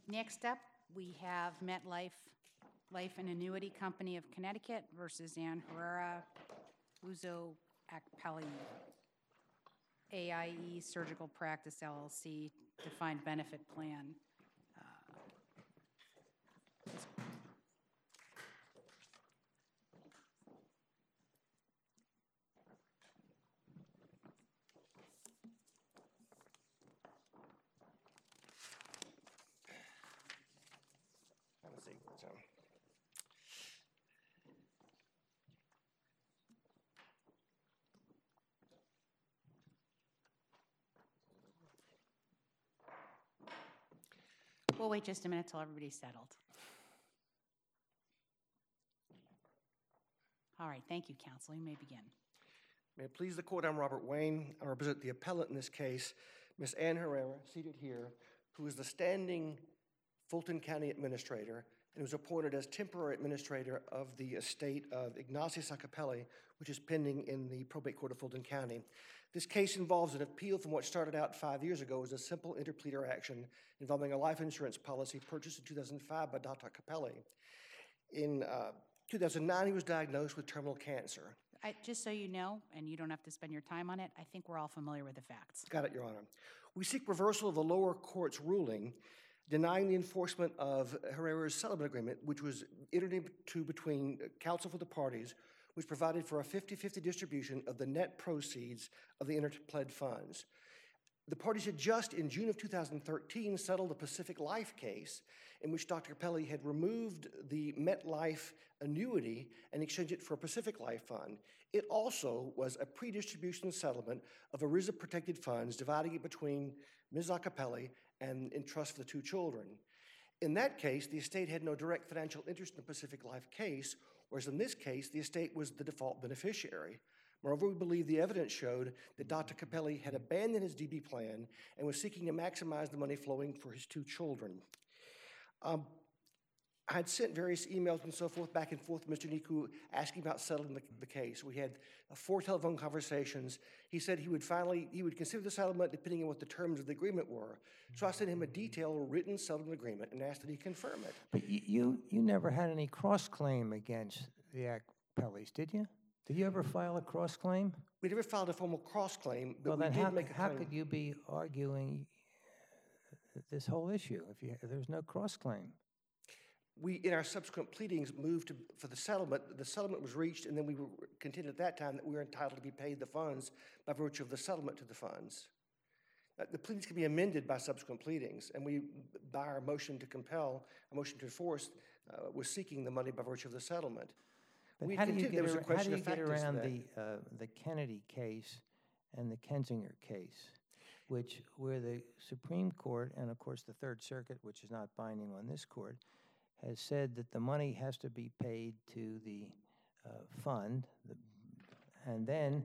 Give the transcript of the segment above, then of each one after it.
Next up, we have MetLife Life and Annuity Company of Connecticut versus Ann Herrera, Uzo Akpeli, AIE Surgical Practice LLC, Defined Benefit Plan. Have a seat, so. We'll wait just a minute till everybody's settled. All right, thank you, counsel. You may begin. May it please the court, I'm Robert Wayne. I represent the appellant in this case, Ms. Ann Herrera, seated here, who is the standing Fulton County Administrator and was appointed as temporary administrator of the estate of Ignatius Akpeli, which is pending in the probate court of Fulton County. This case involves an appeal from what started out 5 years ago as a simple interpleader action involving a life insurance policy purchased in 2005 by Dr. Akpeli. In 2009, he was diagnosed with terminal cancer. Just so you know, and you don't have to spend your time on it, I think we're all familiar with the facts. Got it, Your Honor. We seek reversal of the lower court's ruling denying the enforcement of Herrera's settlement agreement, which was entered into between counsel for the parties, which provided for a 50-50 distribution of the net proceeds of the interpled funds. The parties had just, in June of 2013, settled a Pacific Life case in which Dr. Akpeli had removed the MetLife annuity and exchanged it for a Pacific Life fund. It also was a pre-distribution settlement of ERISA-protected funds, dividing it between Ms. Akpeli and in trust for the two children. In that case, the estate had no direct financial interest in the Pacific Life case, whereas in this case, the estate was the default beneficiary. Moreover, we believe the evidence showed that Dr. Akpeli had abandoned his DB plan and was seeking to maximize the money flowing for his two children. I had sent various emails and so forth back and forth to Mr. Niku asking about settling the case. We had 4 telephone conversations. He said he would consider the settlement depending on what the terms of the agreement were. So I sent him a detailed written settlement agreement and asked that he confirm it. But you never had any cross-claim against the Akpelis, did you? Did you ever file a cross-claim? We never filed a formal cross-claim, but well, we then did make a claim. How could you be arguing this whole issue if there's no cross-claim? We, in our subsequent pleadings, moved for the settlement. The settlement was reached, and then we contended at that time that we were entitled to be paid the funds by virtue of the settlement to the funds. The pleadings can be amended by subsequent pleadings, and we, by our motion to compel, a motion to enforce, was seeking the money by virtue of the settlement. But how do you get around the Kennedy case and the Kensinger case, where the Supreme Court and, of course, the Third Circuit, which is not binding on this court, has said that the money has to be paid to the fund, and then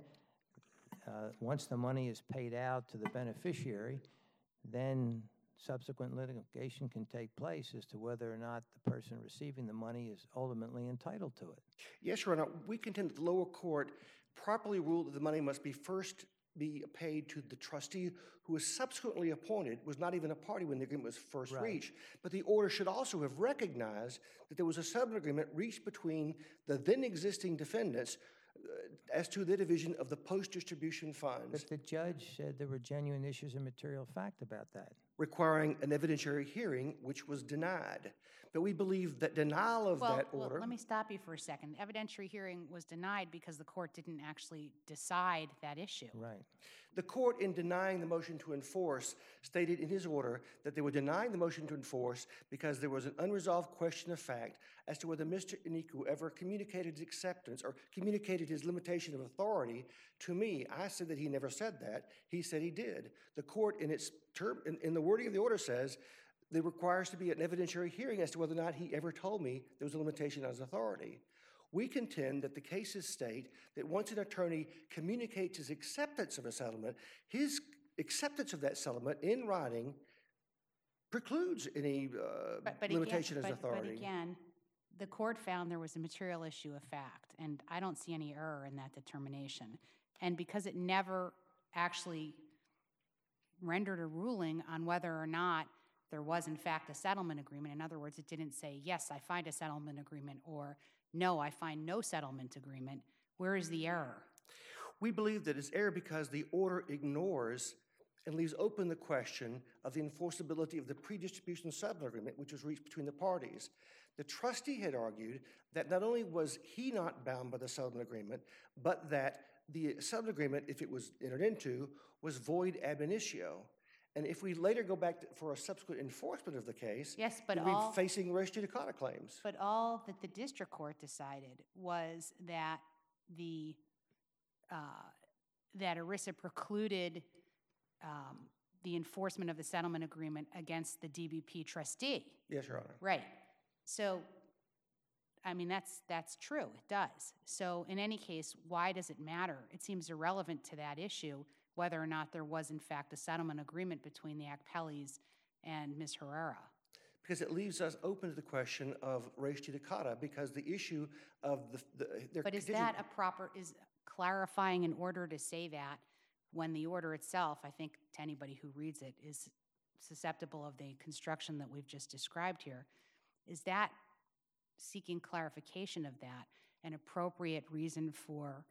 once the money is paid out to the beneficiary, then subsequent litigation can take place as to whether or not the person receiving the money is ultimately entitled to it. Yes, Your Honor. We contend that the lower court properly ruled that the money must be paid to the trustee who was subsequently appointed, was not even a party when the agreement was first reached. But the order should also have recognized that there was a settlement agreement reached between the then existing defendants as to the division of the post-distribution funds. But the judge said there were genuine issues of material fact about that. Requiring an evidentiary hearing, which was denied. But we believe that denial of that order... Well, let me stop you for a second. Evidentiary hearing was denied because the court didn't actually decide that issue. Right. The court, in denying the motion to enforce, stated in his order that they were denying the motion to enforce because there was an unresolved question of fact as to whether Mr. Iniku ever communicated his acceptance or communicated his limitation of authority to me. I said that he never said that. He said he did. The court, in its term, in the wording of the order, says there requires to be an evidentiary hearing as to whether or not he ever told me there was a limitation on his authority. We contend that the cases state that once an attorney communicates his acceptance of a settlement, his acceptance of that settlement in writing precludes any limitation of his authority. But again, the court found there was a material issue of fact, and I don't see any error in that determination. And because it never actually rendered a ruling on whether or not there was in fact a settlement agreement. In other words, it didn't say, yes, I find a settlement agreement, or no, I find no settlement agreement. Where is the error? We believe that it's error because the order ignores and leaves open the question of the enforceability of the pre-distribution settlement agreement, which was reached between the parties. The trustee had argued that not only was he not bound by the settlement agreement, but that the settlement agreement, if it was entered into, was void ab initio. And if we later go back for a subsequent enforcement of the case, yes, but we'd be facing res judicata claims. But all that the district court decided was that that ERISA precluded the enforcement of the settlement agreement against the DBP trustee. Yes, Your Honor. Right. So, I mean, that's true. It does. So, in any case, why does it matter? It seems irrelevant to that issue whether or not there was, in fact, a settlement agreement between the Akpelis and Ms. Herrera. Because it leaves us open to the question of res judicata, because the issue of But is that a proper, is clarifying in order to say that when the order itself, I think to anybody who reads it, is susceptible of the construction that we've just described here, is that seeking clarification of that an appropriate reason for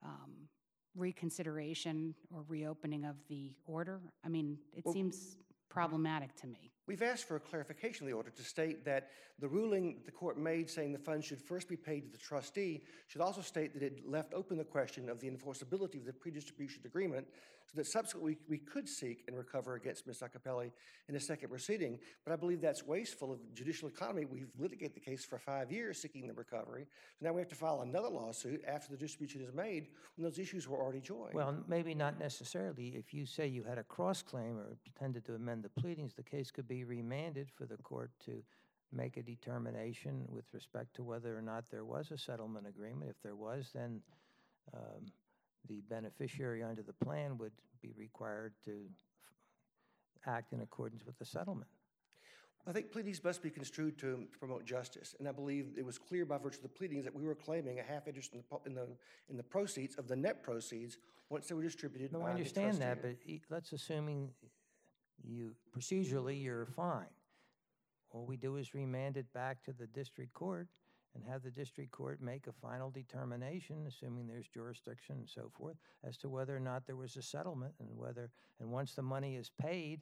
reconsideration or reopening of the order? I mean, it seems problematic to me. We've asked for a clarification of the order to state that the ruling the court made saying the funds should first be paid to the trustee should also state that it left open the question of the enforceability of the pre-distribution agreement, so that subsequently we could seek and recover against Ms. Akpeli in a second proceeding. But I believe that's wasteful of judicial economy. We've litigated the case for 5 years seeking the recovery. So now we have to file another lawsuit after the distribution is made when those issues were already joined. Well, maybe not necessarily. If you say you had a cross-claim or intended to amend the pleadings, the case could be remanded for the court to make a determination with respect to whether or not there was a settlement agreement. If there was, then the beneficiary under the plan would be required to act in accordance with the settlement. I think pleadings must be construed to promote justice, and I believe it was clear by virtue of the pleadings that we were claiming a half interest in the proceeds of the net proceeds once they were distributed. No, I understand that, but let's assuming procedurally you're fine. All we do is remand it back to the district court and have the district court make a final determination, assuming there's jurisdiction and so forth, as to whether or not there was a settlement, and once the money is paid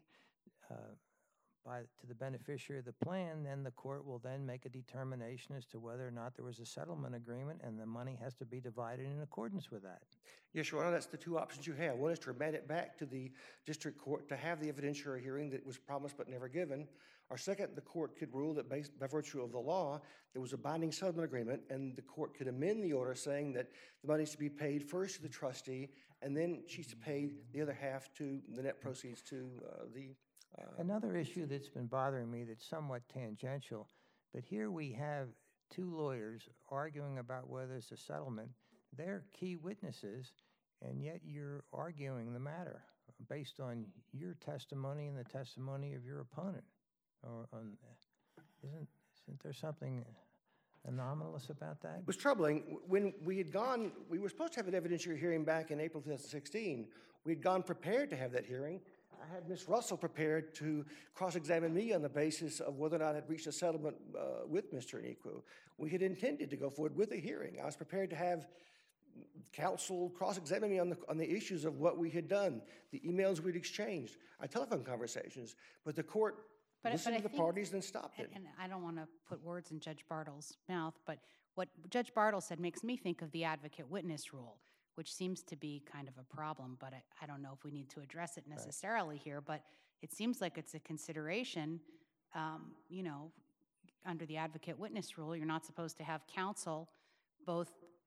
to the beneficiary of the plan, then the court will then make a determination as to whether or not there was a settlement agreement, and the money has to be divided in accordance with that. Yes, Your Honor, that's the two options you have. One is to remand it back to the district court to have the evidentiary hearing that was promised but never given. Or second, the court could rule that by virtue of the law, there was a binding settlement agreement, and the court could amend the order saying that the money is to be paid first to the trustee, and then she's to pay the other half to the net proceeds to the... Another issue that's been bothering me that's somewhat tangential, but here we have two lawyers arguing about whether it's a settlement. They're key witnesses, and yet you're arguing the matter based on your testimony and the testimony of your opponent. Isn't there something anomalous about that? It was troubling. When we were supposed to have an evidentiary hearing back in April 2016. We had gone prepared to have that hearing. I had Ms. Russell prepared to cross-examine me on the basis of whether or not I had reached a settlement with Mr. Iniquo. We had intended to go forward with a hearing. I was prepared to have counsel cross-examine me on the issues of what we had done, the emails we'd exchanged, our telephone conversations, but the court listened to the parties and stopped it. And I don't want to put words in Judge Bartle's mouth, but what Judge Bartle said makes me think of the advocate witness rule, which seems to be kind of a problem, but I don't know if we need to address it necessarily here, but it seems like it's a consideration, under the advocate witness rule. You're not supposed to have counsel both,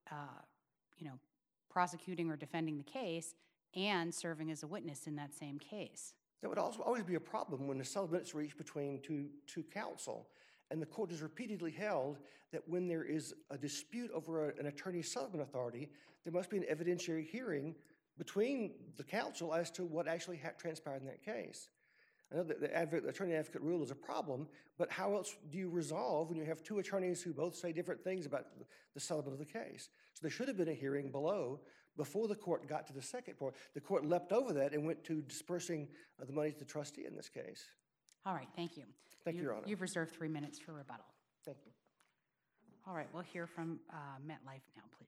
prosecuting or defending the case and serving as a witness in that same case. That would also always be a problem when a settlement is reached between two counsel. And the court has repeatedly held that when there is a dispute over an attorney's settlement authority, there must be an evidentiary hearing between the counsel as to what actually transpired in that case. I know that the attorney-advocate rule is a problem, but how else do you resolve when you have two attorneys who both say different things about the settlement of the case? So there should have been a hearing below before the court got to the second part. The court leapt over that and went to dispersing the money to the trustee in this case. All right, thank you. Thank you, Your Honor. You've reserved 3 minutes for rebuttal. Thank you. All right, we'll hear from MetLife now, please.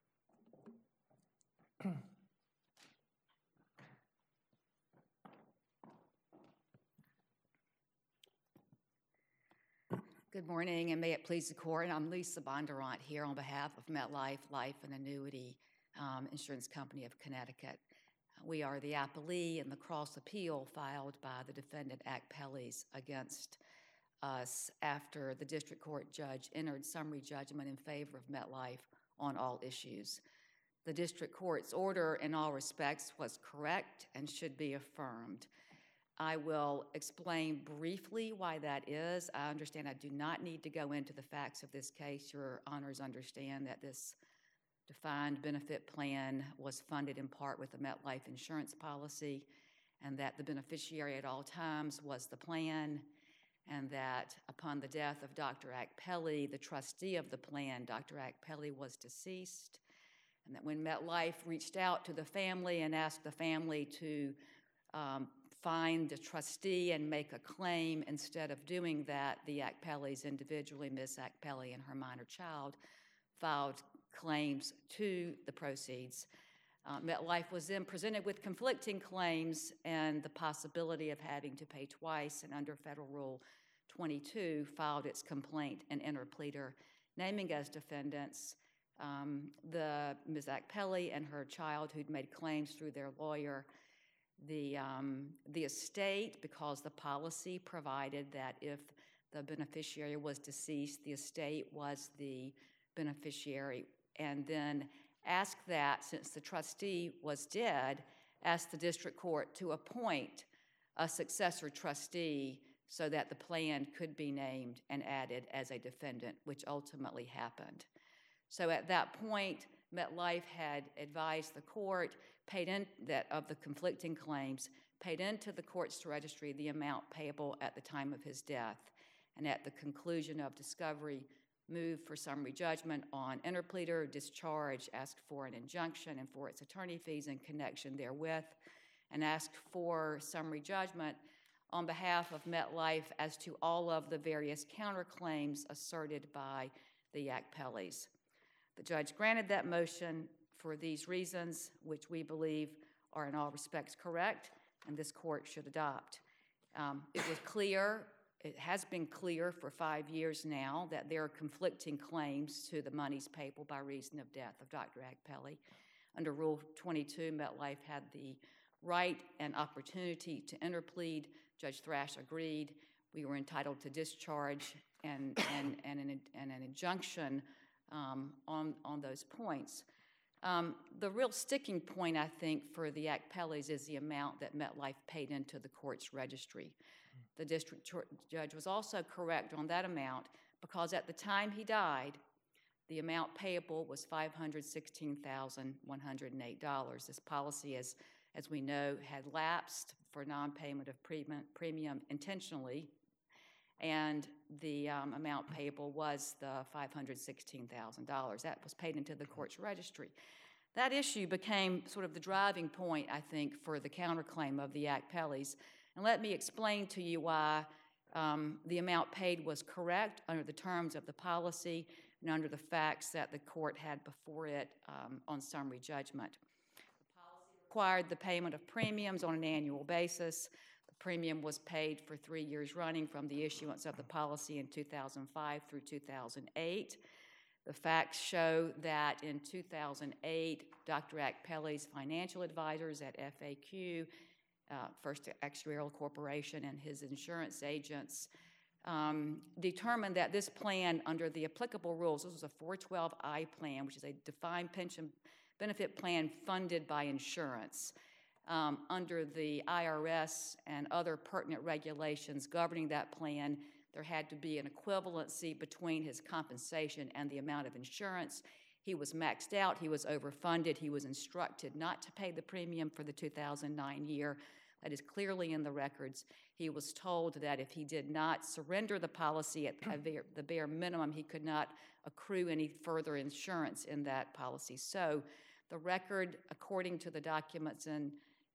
Good morning, and may it please the Court. I'm Lisa Bondurant here on behalf of MetLife Life and Annuity Insurance Company of Connecticut. We are the appellee in the cross appeal filed by the defendant Akpelis against us after the district court judge entered summary judgment in favor of MetLife on all issues. The district court's order in all respects was correct and should be affirmed. I will explain briefly why that is. I understand I do not need to go into the facts of this case. Your honors understand that this defined benefit plan was funded in part with the MetLife insurance policy, and that the beneficiary at all times was the plan, and that upon the death of Dr. Akpeli, the trustee of the plan, Dr. Akpeli was deceased, and that when MetLife reached out to the family and asked the family to find a trustee and make a claim, instead of doing that, the Akpelis individually, Ms. Akpeli and her minor child, filed claims to the proceeds. MetLife was then presented with conflicting claims and the possibility of having to pay twice, and under Federal Rule 22 filed its complaint and interpleader, naming as defendants the Ms. Akpeli and her child who'd made claims through their lawyer, the estate, because the policy provided that if the beneficiary was deceased, the estate was the beneficiary, and then asked that, since the trustee was dead, asked the district court to appoint a successor trustee so that the plan could be named and added as a defendant, which ultimately happened. So at that point, MetLife had advised the court, paid in that of the conflicting claims, paid into the court's registry the amount payable at the time of his death, and at the conclusion of discovery, moved for summary judgment on interpleader, discharge, asked for an injunction and for its attorney fees in connection therewith, and asked for summary judgment on behalf of MetLife as to all of the various counterclaims asserted by the Akpelis. The judge granted that motion for these reasons, which we believe are in all respects correct, and this court should adopt. It was clear, it has been clear for 5 years now, that there are conflicting claims to the monies payable by reason of death of Dr. Akpeli. Under Rule 22, MetLife had the right and opportunity to interplead. Judge Thrash agreed. We were entitled to discharge and an injunction on those points. The real sticking point, I think, for the Akpelis is the amount that MetLife paid into the court's registry. The district judge was also correct on that amount because at the time he died, the amount payable was $516,108. This policy, as we know, had lapsed for non-payment of premium intentionally, and the amount payable was the $516,000. That was paid into the court's registry. That issue became sort of the driving point, I think, for the counterclaim of the Akpelis. And let me explain to you why the amount paid was correct under the terms of the policy and under the facts that the court had before it on summary judgment. The policy required the payment of premiums on an annual basis. The premium was paid for 3 years running from the issuance of the policy in 2005 through 2008. The facts show that in 2008, Dr. Akpeli's financial advisors at FAQ, First Actuarial Corporation, and his insurance agents determined that this plan, under the applicable rules, this was a 412I plan, which is a defined pension benefit plan funded by insurance. Under the IRS and other pertinent regulations governing that plan, there had to be an equivalency between his compensation and the amount of insurance. He was maxed out, he was overfunded, he was instructed not to pay the premium for the 2009 year. That is clearly in the records. He was told that if he did not surrender the policy at the bare minimum, he could not accrue any further insurance in that policy. So the record, according to the documents in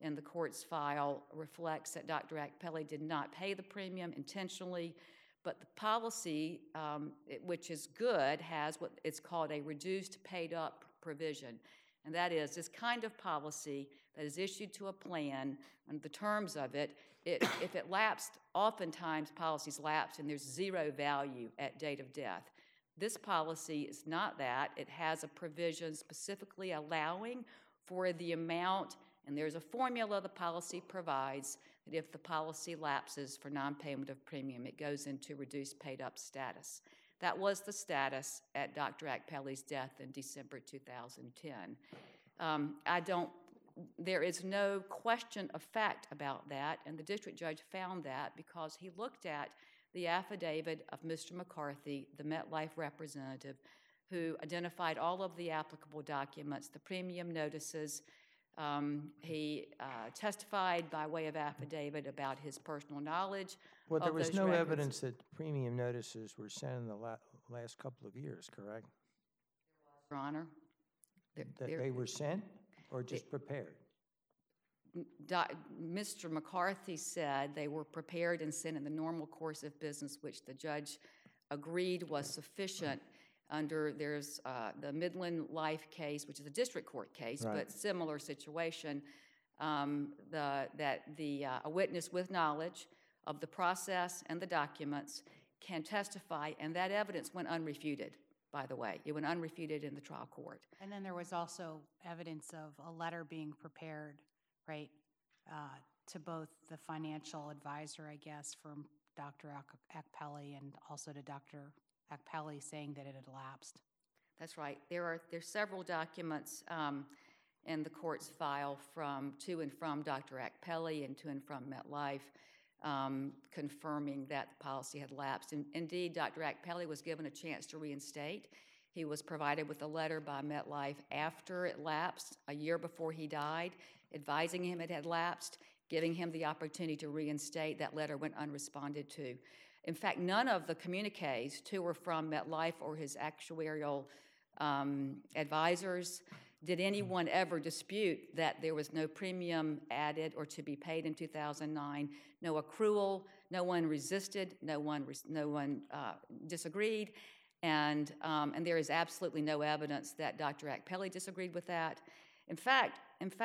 in the court's file reflects that Dr. Akpelli did not pay the premium intentionally, but the policy, which is good, has what it's called a reduced paid up provision. And that is this kind of policy that is issued to a plan, and the terms of it, if it lapsed, oftentimes policies lapse and there's zero value at date of death. This policy is not that. It has a provision specifically allowing for the amount, and there's a formula the policy provides that if the policy lapses for non-payment of premium, it goes into reduced paid up status. That was the status at Dr. Akpelli's death in December 2010. There is no question of fact about that, and the district judge found that because he looked at the affidavit of Mr. McCarthy, the MetLife representative, who identified all of the applicable documents, the premium notices. He testified by way of affidavit about his personal knowledge. Well, there was no evidence that premium notices were sent in the last couple of years, correct? Your Honor. They were sent or just prepared? Mr. McCarthy said they were prepared and sent in the normal course of business, which the judge agreed was sufficient under, there's the Midland Life case, which is a district court case, right, but similar situation, a witness with knowledge of the process and the documents can testify, and that evidence went unrefuted, by the way. It went unrefuted in the trial court. And then there was also evidence of a letter being prepared, right, to both the financial advisor, I guess, from Dr. Akpelli and also to Dr. Akpelli saying that it had lapsed. That's right. There's several documents in the court's file to and from Dr. Akpelli and to and from MetLife confirming that the policy had lapsed. And indeed, Dr. Akpelli was given a chance to reinstate. He was provided with a letter by MetLife after it lapsed, a year before he died, advising him it had lapsed, giving him the opportunity to reinstate. That letter went unresponded to. In fact, none of the communiques to or from MetLife or his actuarial advisors did anyone ever dispute that there was no premium added or to be paid in 2009, no accrual, no one resisted, no one disagreed, and there is absolutely no evidence that Dr. Akpelli disagreed with that. In fact,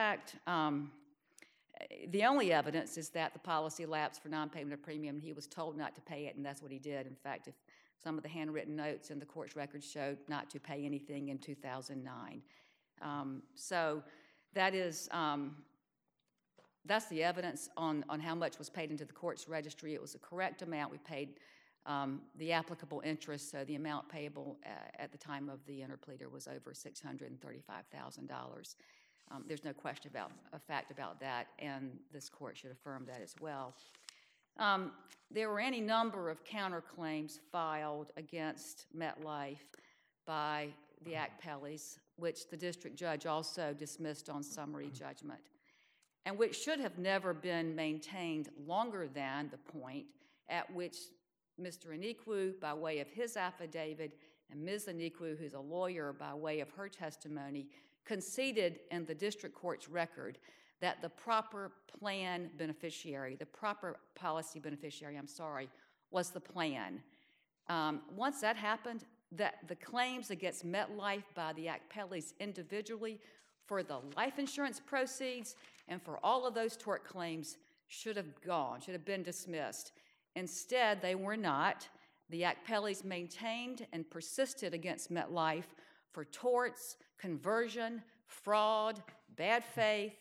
the only evidence is that the policy lapsed for non-payment of premium. He was told not to pay it, and that's what he did. In fact, if some of the handwritten notes in the court's records showed not to pay anything in 2009. So that is that's the evidence on how much was paid into the court's registry. It was a correct amount. We paid the applicable interest, so the amount payable at the time of the interpleader was over $635,000. There's no question about a fact about that, and this court should affirm that as well. There were any number of counterclaims filed against MetLife by the Akpellis, which the district judge also dismissed on summary judgment, and which should have never been maintained longer than the point at which Mr. Inikwu, by way of his affidavit, and Ms. Inikwu, who's a lawyer, by way of her testimony, conceded in the district court's record that the proper plan beneficiary, the proper policy beneficiary, was the plan. Once that happened, that the claims against MetLife by the Akpellis individually for the life insurance proceeds and for all of those tort claims should have been dismissed. Instead, they were not. The Akpellis maintained and persisted against MetLife for torts, conversion, fraud, bad faith,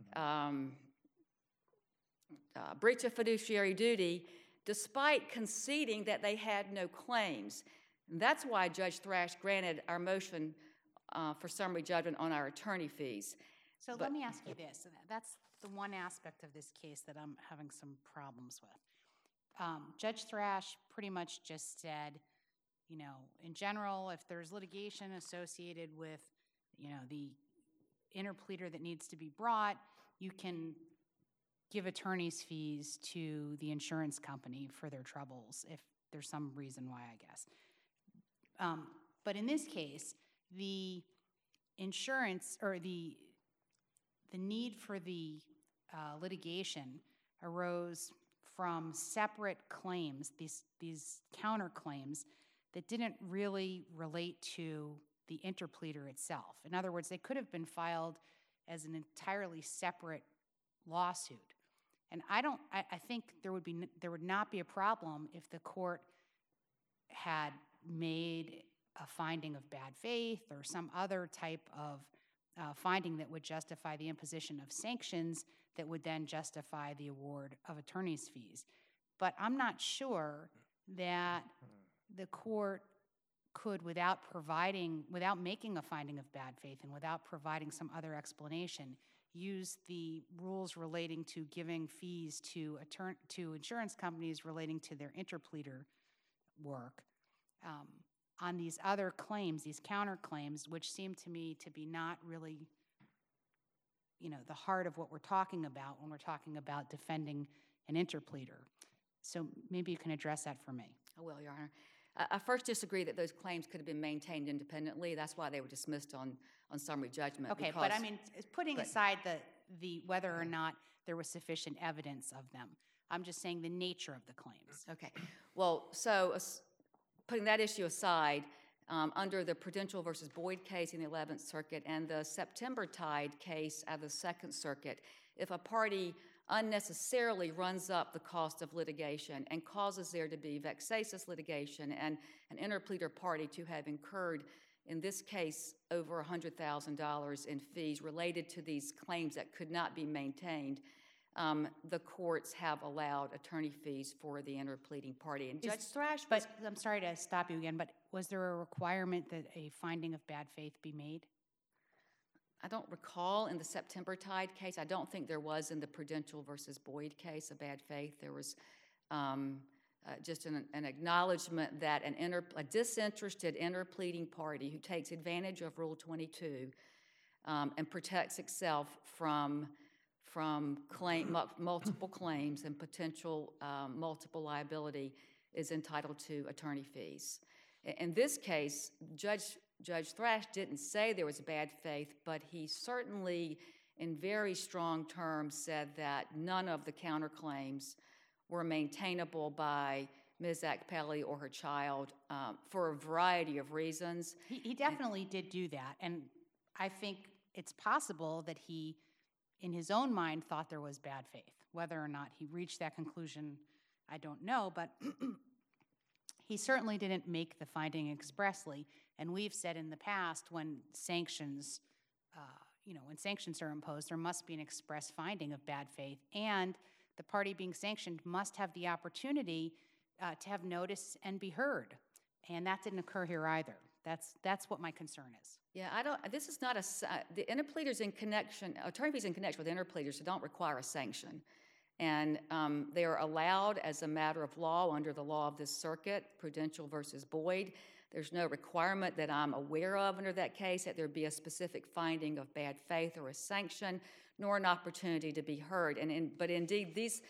breach of fiduciary duty, despite conceding that they had no claims. And that's why Judge Thrash granted our motion for summary judgment on our attorney fees. So let me ask you this. That's the one aspect of this case that I'm having some problems with. Judge Thrash pretty much just said, in general, if there's litigation associated with, the interpleader that needs to be brought, you can give attorney's fees to the insurance company for their troubles, if there's some reason why, I guess. But in this case, the insurance or the need for the litigation arose from separate claims, these counterclaims that didn't really relate to the interpleader itself. In other words, they could have been filed as an entirely separate lawsuit. And I think there would not be a problem if the court had made a finding of bad faith or some other type of finding that would justify the imposition of sanctions that would then justify the award of attorney's fees. But I'm not sure that the court could, without making a finding of bad faith and without providing some other explanation, use the rules relating to giving fees to insurance companies relating to their interpleader work on these other claims, these counterclaims, which seem to me to be not really, the heart of what we're talking about when we're talking about defending an interpleader. So maybe you can address that for me. I will, Your Honor. I first disagree that those claims could have been maintained independently. That's why they were dismissed on summary judgment. Okay, but I mean, putting aside the whether or not there was sufficient evidence of them, I'm just saying the nature of the claims. Okay. Well, so putting that issue aside, under the Prudential versus Boyd case in the 11th Circuit and the September Tide case out of the 2nd Circuit, if a party unnecessarily runs up the cost of litigation and causes there to be vexatious litigation and an interpleader party to have incurred, in this case, over $100,000 in fees related to these claims that could not be maintained, the courts have allowed attorney fees for the interpleading party. And Judge Thrash, but I'm sorry to stop you again, but was there a requirement that a finding of bad faith be made? I don't recall in the September Tide case. I don't think there was in the Prudential versus Boyd case a bad faith. There was just an acknowledgement that a disinterested interpleading party who takes advantage of Rule 22 and protects itself from multiple claims and potential multiple liability is entitled to attorney fees. In this case, Judge Thrash didn't say there was bad faith, but he certainly, in very strong terms, said that none of the counterclaims were maintainable by Ms. Akpeli or her child for a variety of reasons. He definitely did do that, and I think it's possible that he, in his own mind, thought there was bad faith. Whether or not he reached that conclusion, I don't know, but he certainly didn't make the finding expressly. And we've said in the past, when sanctions are imposed, there must be an express finding of bad faith, and the party being sanctioned must have the opportunity to have notice and be heard. And that didn't occur here either. That's what my concern is. Yeah, this is not the interpleaders in connection, attorney fees in connection with interpleaders don't require a sanction. And they are allowed as a matter of law under the law of this circuit, Prudential versus Boyd. There's no requirement that I'm aware of under that case that there be a specific finding of bad faith or a sanction, nor an opportunity to be heard. But indeed, these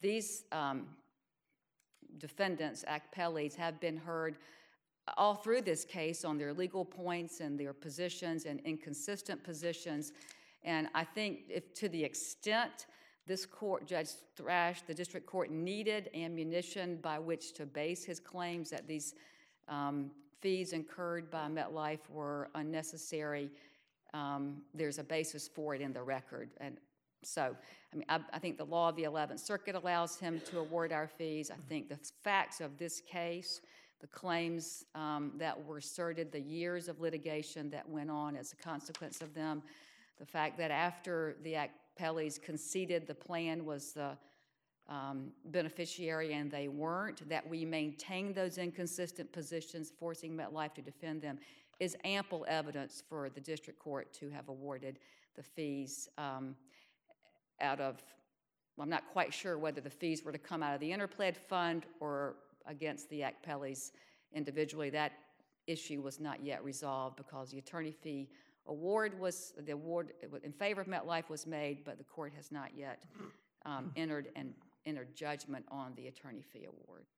defendants, Akpelis, have been heard all through this case on their legal points and their positions and inconsistent positions. And I think if to the extent this court, Judge Thrash, the district court, needed ammunition by which to base his claims that these fees incurred by MetLife were unnecessary, there's a basis for it in the record. And so, I think the law of the 11th Circuit allows him to award our fees. I think the facts of this case, the claims that were asserted, the years of litigation that went on as a consequence of them, the fact that after the Akpelis conceded the plan was the beneficiary and they weren't, that we maintained those inconsistent positions, forcing MetLife to defend them, is ample evidence for the district court to have awarded the fees out of, I'm not quite sure whether the fees were to come out of the interpled fund or against the Akpelis individually. That issue was not yet resolved because the attorney fee award in favor of MetLife was made, but the court has not yet entered judgment on the attorney fee award.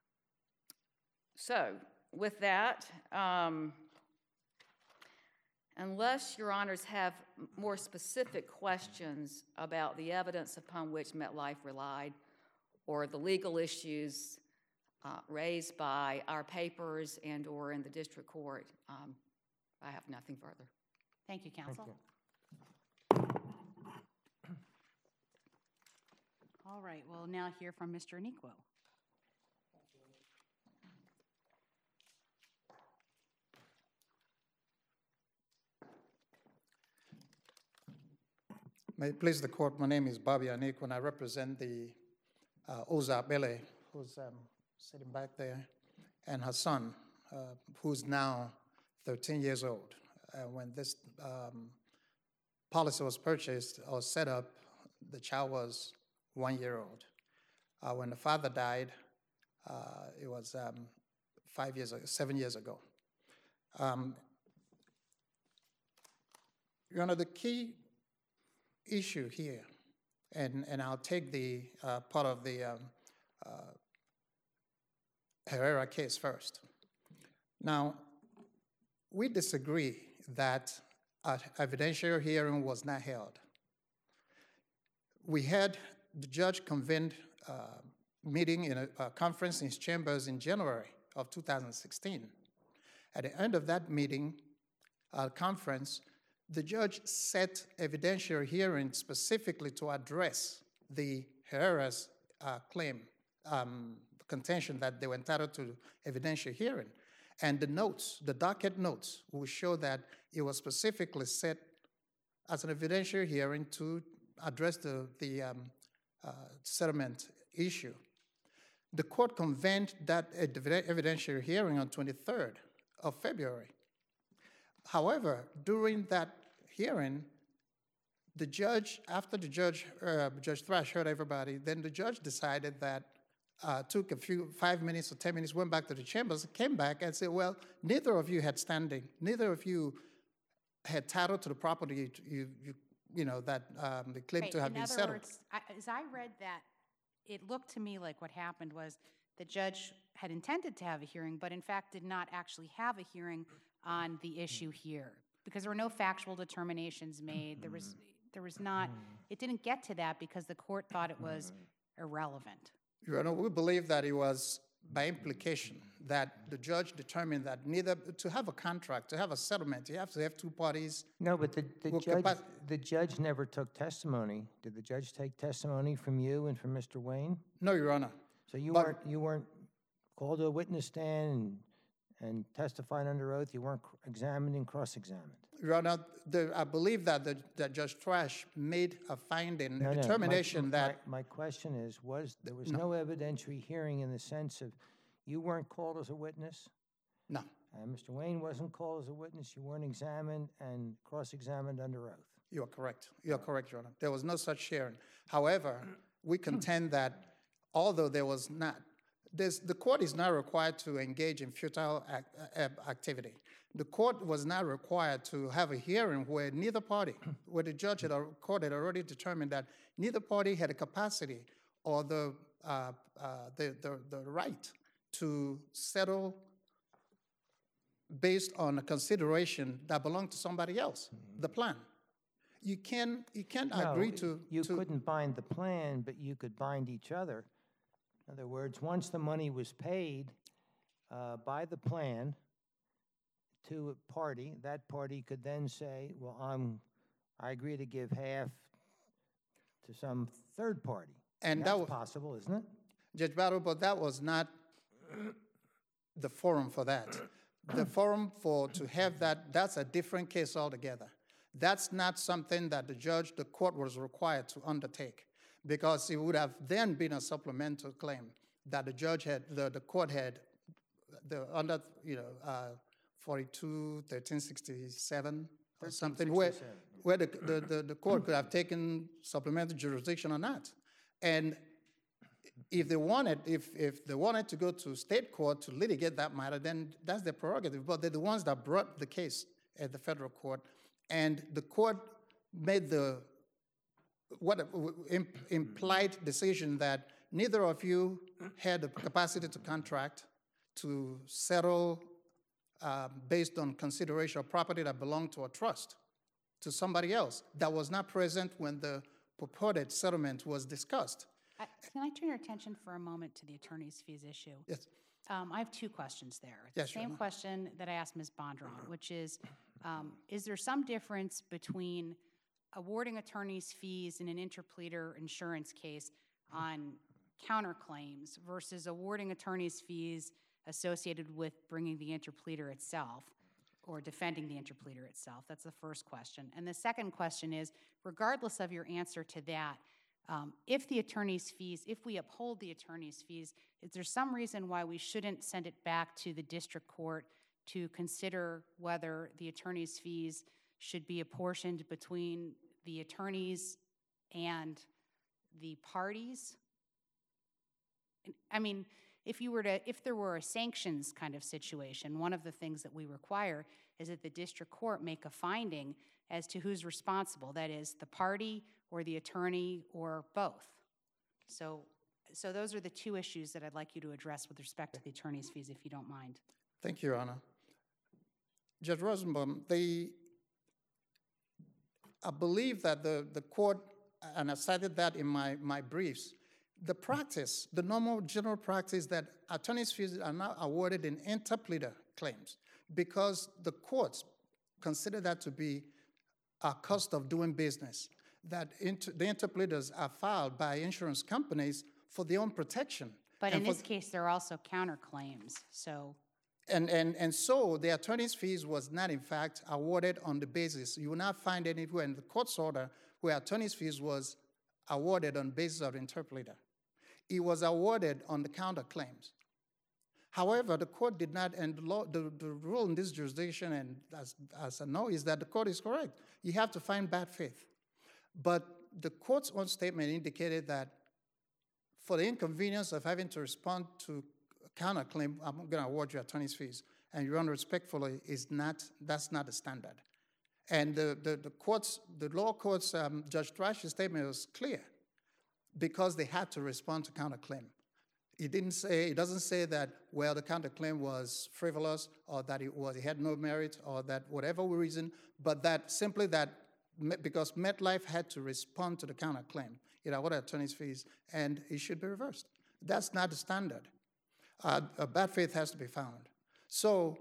So with that, Unless Your Honors have more specific questions about the evidence upon which MetLife relied or the legal issues raised by our papers and or in the district court, I have nothing further. Thank you, counsel. Thank you. All right, we'll now hear from Mr. Aniquo. May it please the court, my name is Bobby Aniquo, and I represent the Oza Bele, who's sitting back there, and her son, who's now 13 years old. When this policy was purchased or set up, the child was 1 year old. When the father died, it was 7 years ago. Your Honor, the key issue here, and I'll take the part of the Herrera case first. Now, we disagree that an evidentiary hearing was not held. We had the judge convened a meeting in a conference in his chambers in January of 2016. At the end of that meeting, conference, the judge set evidentiary hearing specifically to address the Herrera's claim, contention that they were entitled to evidentiary hearing. And the notes, the docket notes, will show that it was specifically set as an evidentiary hearing to address the settlement issue. The court convened that evidentiary hearing on 23rd of February. However, during that hearing, the judge, after the Judge Thrash heard everybody, then the judge decided that, took 5 minutes or 10 minutes, went back to the chambers, came back and said, well, neither of you had standing, neither of you had title to the property that they claimed to have been settled. In other words, as I read that, it looked to me like what happened was the judge had intended to have a hearing, but in fact did not actually have a hearing on the issue here because there were no factual determinations made. There was not, it didn't get to that because the court thought it was irrelevant. Your Honor, we believe that it was by implication that the judge determined that neither, to have a contract, to have a settlement, you have to have two parties. No, but the judge never took testimony. Did the judge take testimony from you and from Mr. Wayne? No, Your Honor. So you weren't called to a witness stand and testified under oath? You weren't examined and cross-examined? Your Honor, I believe that that Judge Thrash made a finding, a determination that... My question is, there was no evidentiary hearing in the sense of you weren't called as a witness? No. And Mr. Wayne wasn't called as a witness? You weren't examined and cross-examined under oath? You are correct. You are correct, Your Honor. There was no such hearing. However, we contend that although there was not, the court is not required to engage in futile activity. The court was not required to have a hearing where neither party, where the judge had, court had already determined that neither party had a capacity or the right to settle based on a consideration that belonged to somebody else, the plan. You can't agree to... You couldn't bind the plan, but you could bind each other. In other words, once the money was paid by the plan to a party, that party could then say, well, I agree to give half to some third party. And that's possible, isn't it? Judge Battle, but that was not the forum for that. The forum to have that, that's a different case altogether. That's not something that the court was required to undertake, because it would have then been a supplemental claim that the judge had, the court had, under 42-1367 or something, where the court could have taken supplemental jurisdiction on that. And if they wanted, if they wanted to go to state court to litigate that matter, then that's their prerogative. But they're the ones that brought the case at the federal court, and the court made the implied decision that neither of you had the capacity to contract to settle based on consideration of property that belonged to a trust to somebody else that was not present when the purported settlement was discussed. Can I turn your attention for a moment to the attorney's fees issue? Yes. I have two questions there. Yes, the same question that I asked Ms. Bondurant, which is there some difference between awarding attorney's fees in an interpleader insurance case on counterclaims versus awarding attorney's fees associated with bringing the interpleader itself or defending the interpleader itself? That's the first question. And the second question is, regardless of your answer to that, if the attorney's fees, if we uphold the attorney's fees, is there some reason why we shouldn't send it back to the district court to consider whether the attorney's fees should be apportioned between the attorneys and the parties? I mean, if there were a sanctions kind of situation, one of the things that we require is that the district court make a finding as to who's responsible, that is, the party or the attorney or both. So those are the two issues that I'd like you to address with respect to the attorney's fees, if you don't mind. Thank you, Your Honor. Judge Rosenbaum, I believe that the court, and I cited that in my briefs, the practice, the normal general practice that attorney's fees are not awarded in interpleader claims because the courts consider that to be a cost of doing business, that the interpleaders are filed by insurance companies for their own protection. But in this case, there are also counterclaims, so... And so the attorney's fees was not, in fact, awarded on the basis. You will not find anywhere in the court's order where attorney's fees was awarded on the basis of interpleader. It was awarded on the counterclaims. However, the court did not, and the rule in this jurisdiction, and as I know, is that the court is correct. You have to find bad faith. But the court's own statement indicated that for the inconvenience of having to respond to a counterclaim, I'm going to award you attorney's fees. And Your Honor, respectfully, that's not the standard. And the lower court's Judge Thrash's statement was clear because they had to respond to counterclaim. It doesn't say that, well, the counterclaim was frivolous or that it had no merit or that whatever reason, but that simply that because MetLife had to respond to the counterclaim, it awarded attorney's fees, and it should be reversed. That's not the standard. A bad faith has to be found. So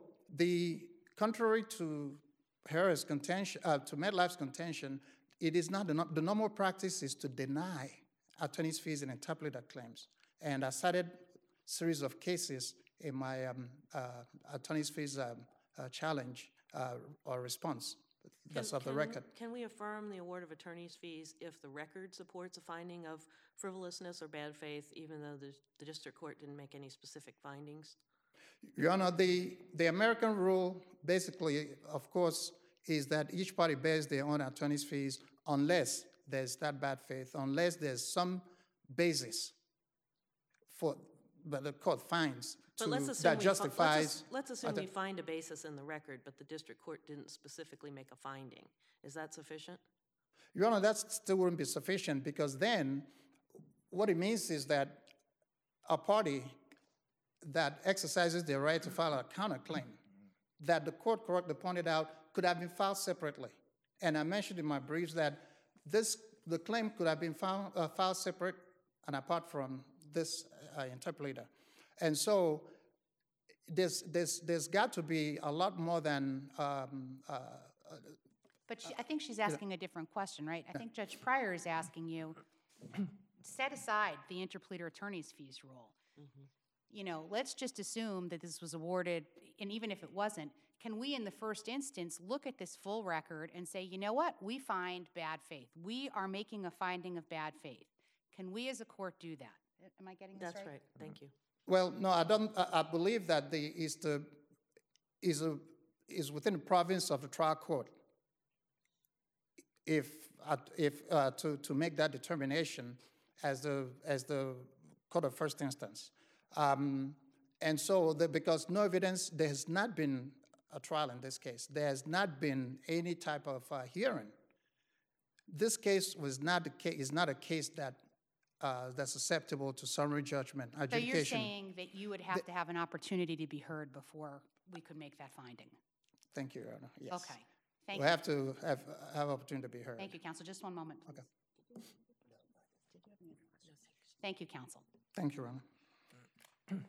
contrary to Harris' contention, to MetLife's contention, it is not the normal practice is to deny attorney's fees in interpleader claims. And I cited a series of cases in my attorney's fees challenge or response. That's off the record. Can we affirm the award of attorney's fees if the record supports a finding of frivolousness or bad faith, even though the district court didn't make any specific findings? Your Honor, the American rule basically, of course, is that each party bears their own attorney's fees unless there's that bad faith, unless there's some basis but the court finds that justifies. Let's assume we find a basis in the record, but the district court didn't specifically make a finding. Is that sufficient? Your Honor, that still wouldn't be sufficient because then what it means is that a party that exercises their right to file a counterclaim that the court correctly pointed out could have been filed separately. And I mentioned in my briefs that the claim could have been filed separate and apart from this interpleader. And so there's got to be a lot more than... But I think she's asking a different question, right? I think Judge Pryor is asking you, set aside the interpleader attorney's fees rule. Mm-hmm. You know, let's just assume that this was awarded, and even if it wasn't, can we in the first instance look at this full record and say, you know what, we find bad faith. We are making a finding of bad faith. Can we as a court do that? Am I getting this right? That's right. Thank you. Well, no, I don't. I believe that is within the province of the trial court to make that determination as the court of first instance. And so because no evidence, there has not been a trial in this case. There has not been any type of hearing. This case is not a case that that's susceptible to summary judgment, adjudication. So you're saying that you would have to have an opportunity to be heard before we could make that finding. Thank you, Your Honor. Yes. Okay, thank We you. have to have opportunity to be heard. Thank you, counsel. Just one moment, please. Okay. Thank you, counsel. Thank you, Your Honor.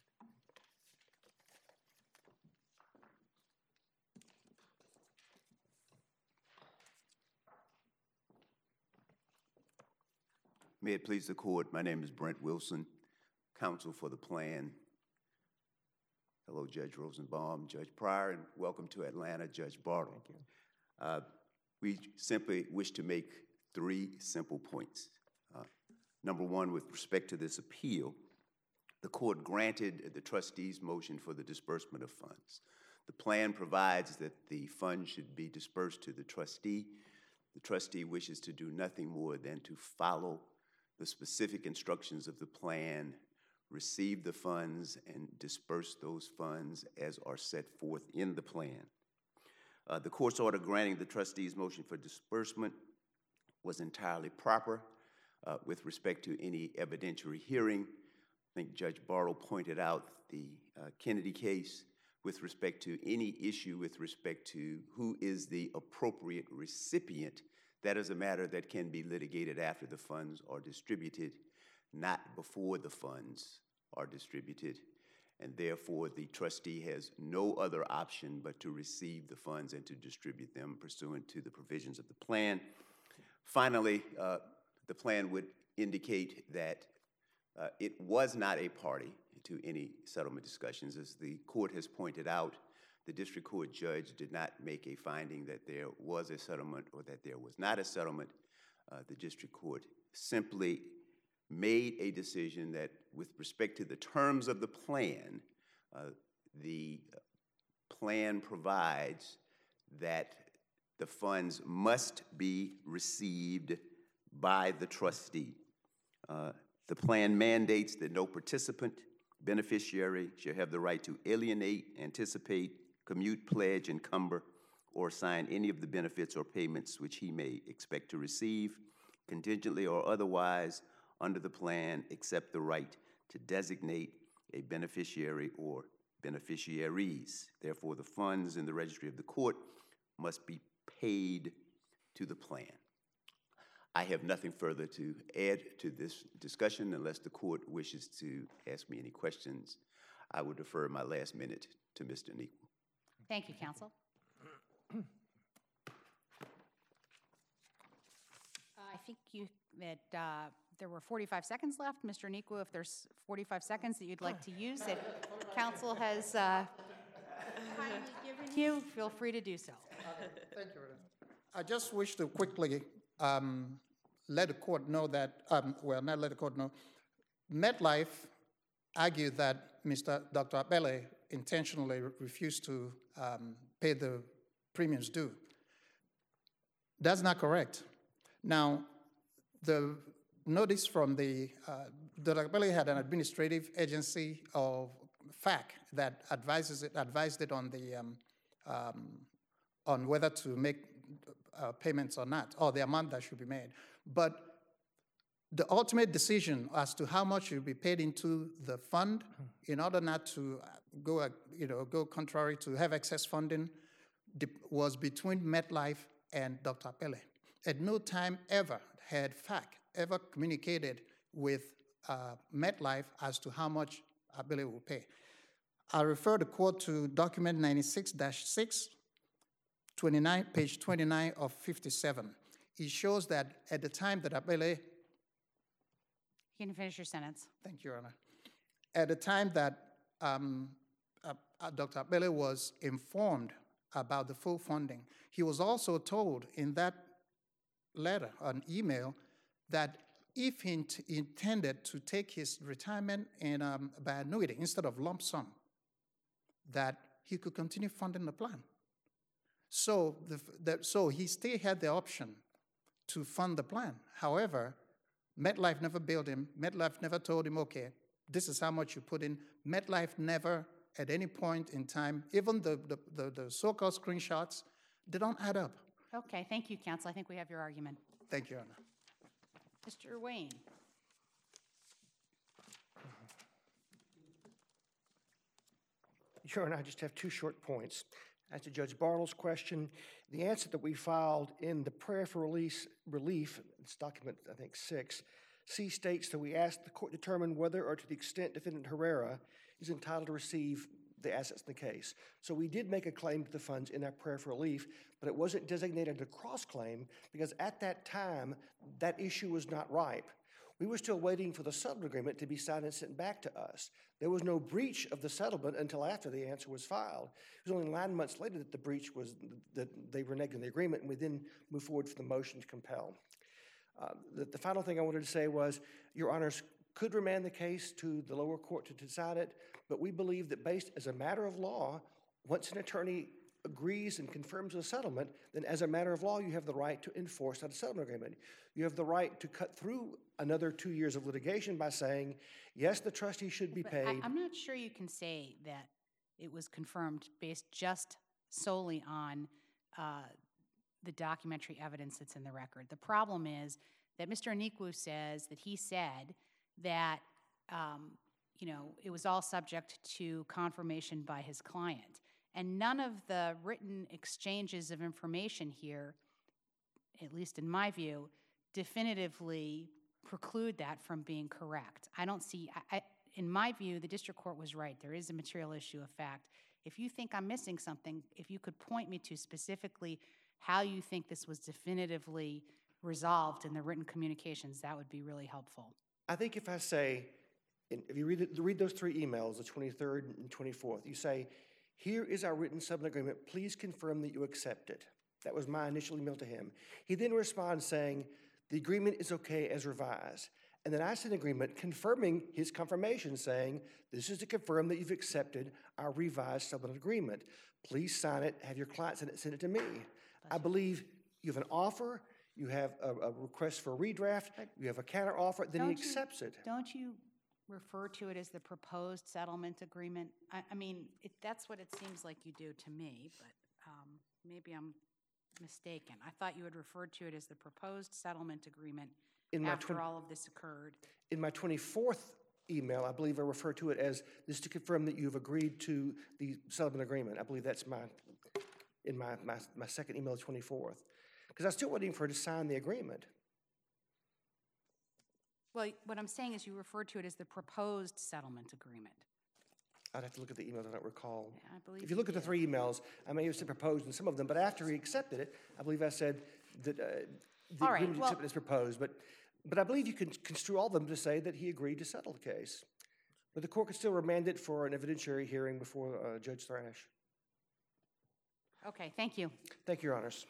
May it please the court, my name is Brent Wilson, counsel for the plan. Hello, Judge Rosenbaum, Judge Pryor, and welcome to Atlanta, Judge Bartle. Thank you. We simply wish to make 3 simple points. Number one, with respect to this appeal, the court granted the trustee's motion for the disbursement of funds. The plan provides that the funds should be dispersed to the trustee. The trustee wishes to do nothing more than to follow the specific instructions of the plan, receive the funds, and disperse those funds as are set forth in the plan. The court's order granting the trustee's motion for disbursement was entirely proper with respect to any evidentiary hearing. I think Judge Bartle pointed out the Kennedy case with respect to any issue with respect to who is the appropriate recipient. That is a matter that can be litigated after the funds are distributed, not before the funds are distributed, and therefore the trustee has no other option but to receive the funds and to distribute them pursuant to the provisions of the plan. Finally, the plan would indicate that it was not a party to any settlement discussions. As the court has pointed out, the district court judge did not make a finding that there was a settlement or that there was not a settlement. The district court simply made a decision that with respect to the terms of the plan provides that the funds must be received by the trustee. The plan mandates that no participant, beneficiary shall have the right to alienate, anticipate, commute, pledge, encumber, or assign any of the benefits or payments which he may expect to receive, contingently or otherwise, under the plan, except the right to designate a beneficiary or beneficiaries. Therefore, the funds in the registry of the court must be paid to the plan. I have nothing further to add to this discussion unless the court wishes to ask me any questions. I will defer my last minute to Mr. Nequo. Thank you, counsel. I think there were 45 seconds left. Mr. Nequo, if there's 45 seconds that you'd like to use, if counsel has kindly given you, feel free to do so. Okay, thank you. I just wish to quickly let the court know that, well, not let the court know, MetLife argued that Dr. Abele intentionally refused to pay the premiums due. That's not correct. Now, the notice from Dr. Abele had an administrative agency of FAC that advised it on on whether to make payments or not, or the amount that should be made. But the ultimate decision as to how much should be paid into the fund, in order not to go contrary to have excess funding, was between MetLife and Dr. Abele. At no time ever had FAC ever communicated with MetLife as to how much Abele will pay. I refer the court to document 96-6, page 29 of 57. It shows that at the time that Abele... You can finish your sentence. Thank you, Your Honor. At the time that Dr. Abele was informed about the full funding, he was also told in that letter, an email, that if he intended to take his retirement by annuity instead of lump sum, that he could continue funding the plan. So, so he still had the option to fund the plan. However, MetLife never billed him. MetLife never told him, okay, this is how much you put in. MetLife never, at any point in time, even the so-called screenshots, they don't add up. Okay, thank you, counsel. I think we have your argument. Thank you, Your Honor. Mr. Wayne. Your Honor, I just have two short points. As to Judge Bartle's question, the answer that we filed in the prayer for relief, it's document, I think, 6, C states that we asked the court to determine whether or to the extent defendant Herrera is entitled to receive the assets in the case. So we did make a claim to the funds in that prayer for relief, but it wasn't designated a cross-claim because at that time, that issue was not ripe. We were still waiting for the settlement agreement to be signed and sent back to us. There was no breach of the settlement until after the answer was filed. It was only 9 months later that the breach was, that they reneged on the agreement, and we then moved forward for the motion to compel. The final thing I wanted to say was, Your Honors could remand the case to the lower court to decide it, but we believe that based as a matter of law, once an attorney agrees and confirms a settlement, then as a matter of law, you have the right to enforce that settlement agreement. You have the right to cut through another 2 years of litigation by saying, yes, the trustee should be paid. I'm not sure you can say that it was confirmed based just solely on the documentary evidence that's in the record. The problem is that Mr. Aniku says that he said that, it was all subject to confirmation by his client. And none of the written exchanges of information here, at least in my view, definitively preclude that from being correct. I don't see, in my view, the district court was right. There is a material issue of fact. If you think I'm missing something, if you could point me to specifically how you think this was definitively resolved in the written communications, that would be really helpful. I think if I say, if you read those 3 emails, the 23rd and 24th, you say, here is our written settlement agreement. Please confirm that you accept it. That was my initial email to him. He then responds saying, the agreement is okay as revised. And then I sent an agreement confirming his confirmation saying, this is to confirm that you've accepted our revised settlement agreement. Please sign it, have your client send it to me. I believe you have an offer, you have a request for a redraft, you have a counter offer, then he accepts it. Don't you refer to it as the proposed settlement agreement? I mean, that's what it seems like you do to me, but maybe I'm mistaken. I thought you had referred to it as the proposed settlement agreement after all of this occurred. In my 24th email, I believe I refer to it as this to confirm that you've agreed to the settlement agreement. I believe that's in my second email, 24th. Because I was still waiting for her to sign the agreement. Well, what I'm saying is you referred to it as the proposed settlement agreement. I'd have to look at the emails, I don't recall. Yeah, I believe if you look at the 3 emails, I may have said proposed in some of them, but after he accepted it, I believe I said that the agreement accepted as proposed. But I believe you can construe all of them to say that he agreed to settle the case. But the court could still remand it for an evidentiary hearing before Judge Thrash. Okay, thank you. Thank you, Your Honors.